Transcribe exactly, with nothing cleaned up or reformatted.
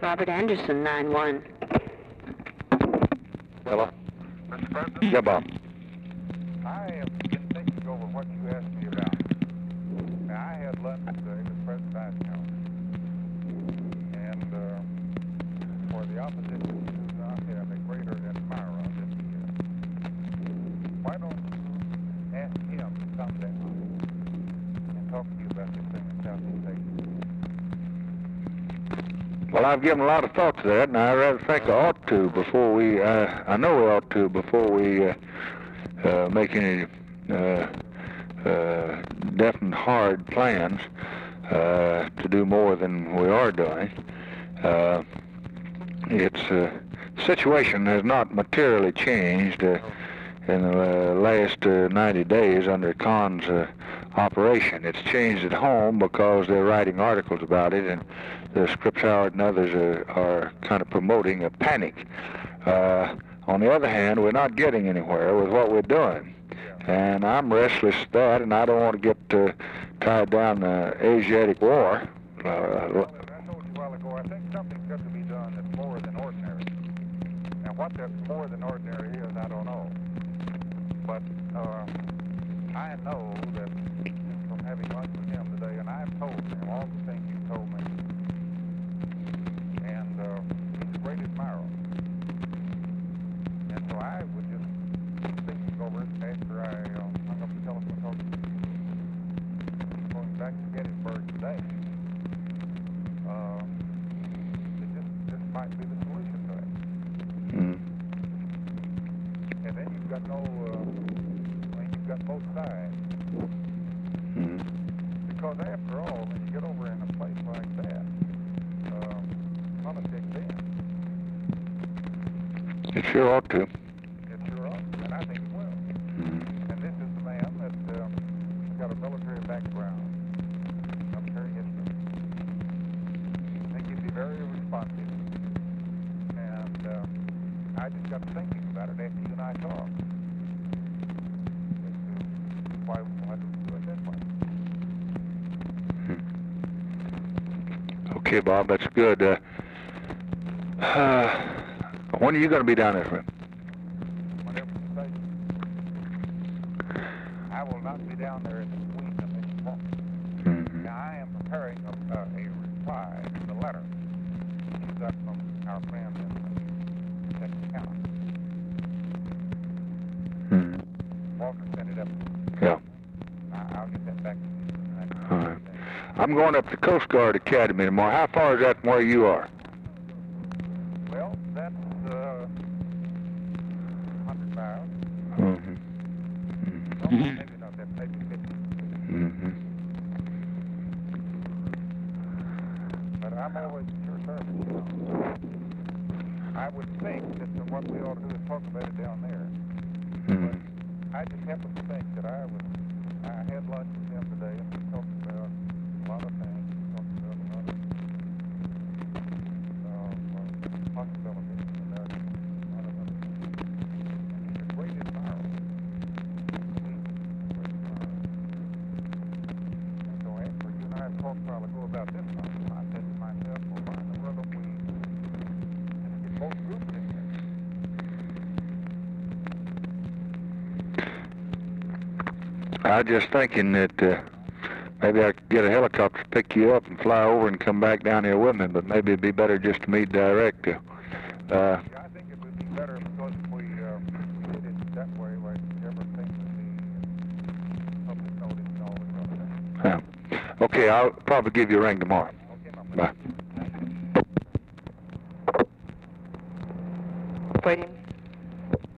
Robert Anderson, nine one. Hello? Mister President? Yeah, Bob. I have been thinking over what you asked me about. Now, I had lunch today with President Eisenhower. And uh, for the opposition to not have a greater admirer than he is, why don't you ask him to come down and talk to you about this thing in Southeast Asia? Well, I've given a lot of thought to that, and I rather think I ought to before we, uh, I know we ought to before we uh, uh, make any uh, uh, definite hard plans uh, to do more than we are doing. Uh, its uh, situation has not materially changed uh, in the last uh, ninety days under Khan's uh, operation. It's changed at home because they're writing articles about it, and the Scripps Howard and others are, are kind of promoting a panic. Uh, on the other hand, we're not getting anywhere with what we're doing. And I'm restless at that, and I don't want to get uh, tied down the Asiatic war. Uh, Well, I told you a while ago, I think something's got to be done that's more than ordinary. Now, what that more than ordinary is, I don't know. But uh, I know that from having lunch with him today, and I've told him all the things you told me, and uh, he's a great admirer. And so I would just keep thinking over it after I uh, hung up the telephone talk to you. Going back to Gettysburg today, uh, it just, this might be the solution to it. mm. And then you've got no, uh, I mean, you've got both sides. Mm. Because after all, when you get over in a place like that, uh, politics ends. It sure ought to. It sure ought, and I think it will. Mm. And this is the man that um, got a military background, military history. I think he'd be very responsive. And uh, I just got thinking about it after you and I talked. As to why we wanted to do it this way. Okay, Bob, that's good. Uh, uh, when are you going to be down there? Whenever you say. I will not be down there this week unless you want me. Mm-hmm. Now, I am preparing a, uh, a reply to the letter you got from our friend in Texas County. Mm-hmm. Walker sent it up. Yeah. I, I'll get that back to you. All right. I'm going up to Coast Guard Academy tomorrow. How far is that from where you are? Well, that's uh, one hundred miles. Mm-hmm. Well, maybe not that, maybe fifty. Mm-hmm. But I'm always at your service, you know. I would think that what we ought to do is talk about it down there. Mm-hmm. But I just happen to think that I was, I had lunch with him today, and we talked about a lot of things. We talked about a lot of uh, possibilities, and uh, a lot of other things. And he's a great admirer. And so after you and I talked a while ago about this one, I said to myself, well, why in the world don't we just get both groups in here? I was just thinking that uh, maybe I could get a helicopter to pick you up and fly over and come back down here with me, but maybe it'd be better just to meet direct. Uh, Yeah, I think it would be better because if we, uh, we did it that way, like everything would be public notice and all this other thing. yeah. Okay, I'll probably give you a ring tomorrow. Okay, my Bye. friend. Waiting.